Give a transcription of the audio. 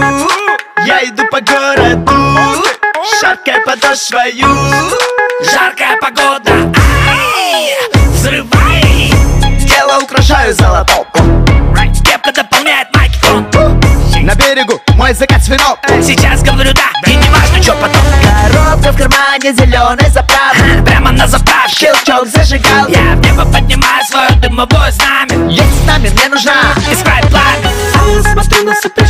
Я иду по городу, шаркая подошвою. Жаркая погода, ай, взрывай. Тело украшаю золотом. Кепка дополняет майки тон. На берегу мой закат с вином. Сейчас говорю да, и не важно, что потом. Коробка в кармане, зеленый заправка. Прямо на заправке Щелчок зажигал. я в небо поднимаю свое дымовое знамя. Есть с нами, мне нужна Искать пламя. Смотрю на сопли.